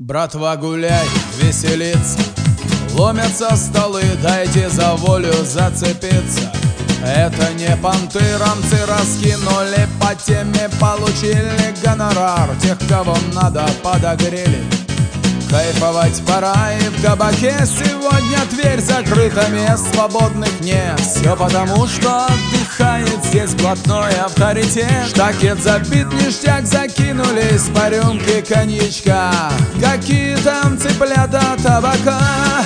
Братва, гуляй, веселиться, ломятся столы, дайте за волю зацепиться. Это не понты, рамцы раскинули по теме, получили гонорар. Тех, кого надо, подогрели. Кайфовать пора, и в кабаке сегодня дверь закрыта, мест свободных нет. Все потому, что отдыхает здесь блатной авторитет. Штакет забит, ништяк закинулись по рюмке коньячка. Какие там цыплята табака?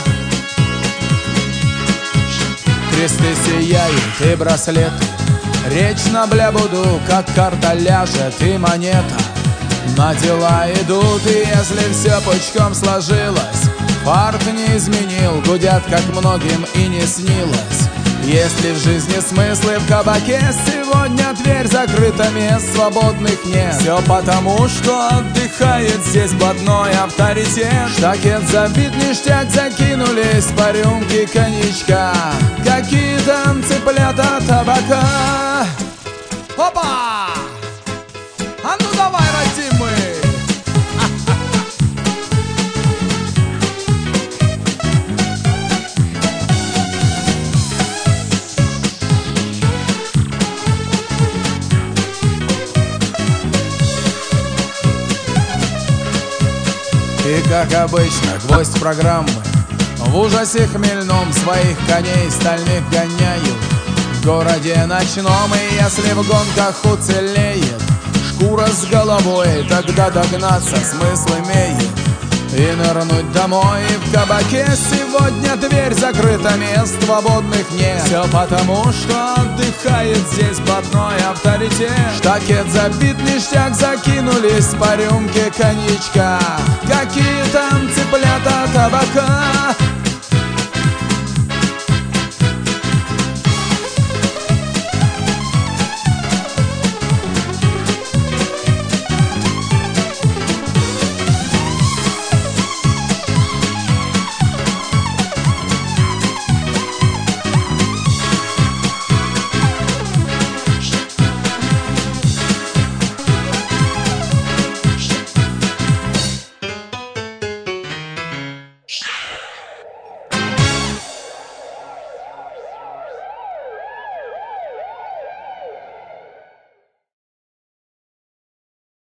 Кресты сияют и браслеты, речь на блябуду, как карта ляжет и монета. На дела идут, и если все пучком сложилось, фарт не изменил, гудят, как многим и не снилось. Есть ли в жизни смыслы, в кабаке сегодня дверь закрыта, мест свободных нет. Все потому, что отдыхает здесь блатной авторитет. Штакет забит, ништяк закинулись по рюмке коньячка. Какие там цыплята табака? Опа! А ну давай, родимый! И как обычно, гвоздь программы. В ужасе хмельном своих коней стальных гоняют. В городе ночном, и если в гонках уцелеет шкура с головой, тогда догнаться смысл имеет и нырнуть домой. И в кабаке сегодня дверь закрыта, мест свободных нет. Все потому, что отдыхает здесь блатной авторитет. Штакет забит, ништяк закинулись по рюмке коньячка. Какие там цыплята табака?